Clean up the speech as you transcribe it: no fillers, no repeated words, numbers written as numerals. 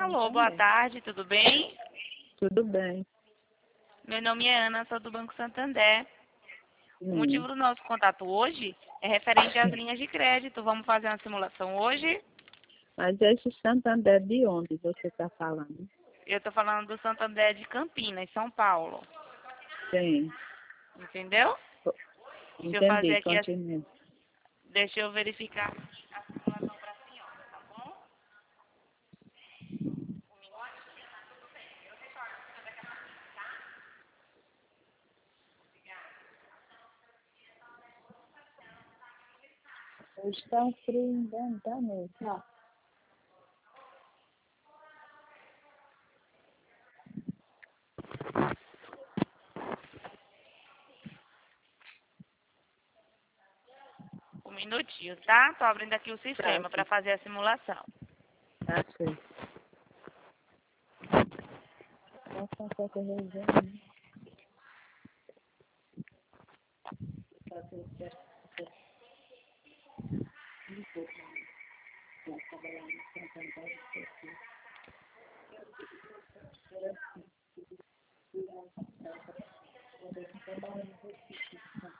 Alô, boa tarde, tudo bem? Tudo bem. Meu nome é Ana, sou do Banco Santander. O Hum. motivo do nosso contato hoje é referente às linhas de crédito. Vamos fazer uma simulação hoje? Mas esse Santander de onde você está falando? Eu estou falando do Santander de Campinas, São Paulo. Sim. Entendeu? Deixa eu fazer Entendi, aqui, continue. deixa eu verificar a simulação para a senhora, tá bom? Está frio ainda, tá mesmo. Não. Um minutinho, tá? Estou abrindo aqui o Tá, sistema para fazer a simulação. tá sim. Nossa, só que eu vou ver, né? Tá tudo certo. Vai trabalhar no Santander,